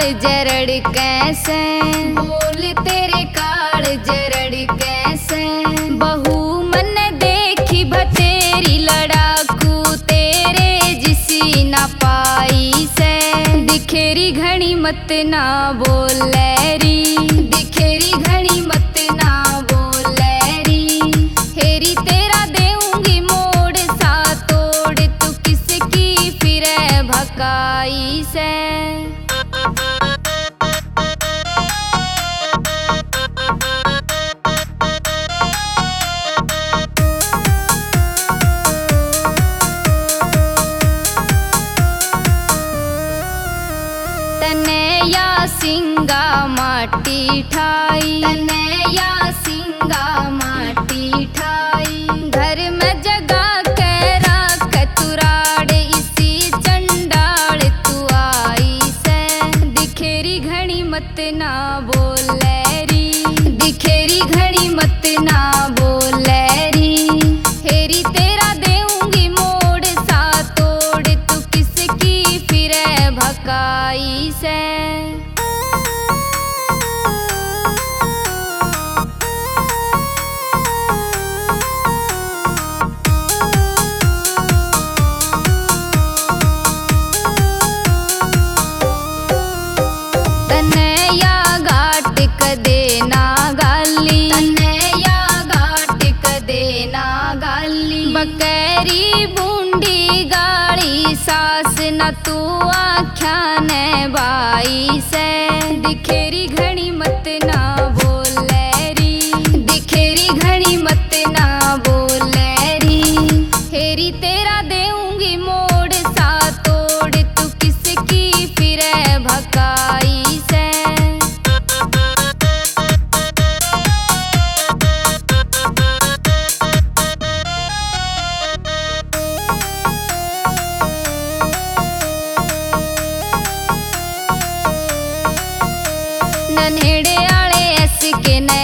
जरड़ कैसे, बोल तेरे काल जरड़ कैसे। बहू मन देखी भतेरी लड़ाकू तेरे जिसी ना पाई से। दिखेरी घणी मत ना बोलेरी, दिखेरी घणी मत ना बोलेरी। हेरी तेरा देऊंगी मोड़ सा तोड़, तू किसकी फिरे भकाई से। तनया सिंगा माटी ठाई, तनया सिंगा माटी ठाई। घर में जगा के राख तुराड़, इसी चंडाल तू आई से। दिखेरी घणी मत ना बोलेरी, दिखेरी घणी मत ना बोलेरी। हेरी तेरा देऊंगी मोड़ सा तोड़, तू किसकी फिरे भकाई से। तनया घाट कदे ना गाली, तनया घाट कदे ना गाली। बकरी बूंदी गाड़ी सास न तू आख्या ने बाई से। दिखेरी घणी मत ना बोलेरी, दिखेरी घणी मत ना बोलेरी। हेरी तेरा देऊंगी मोड़ सा तोड़, तू किसकी फिरे भकाई से। नन्हेड़े आले ऐस के न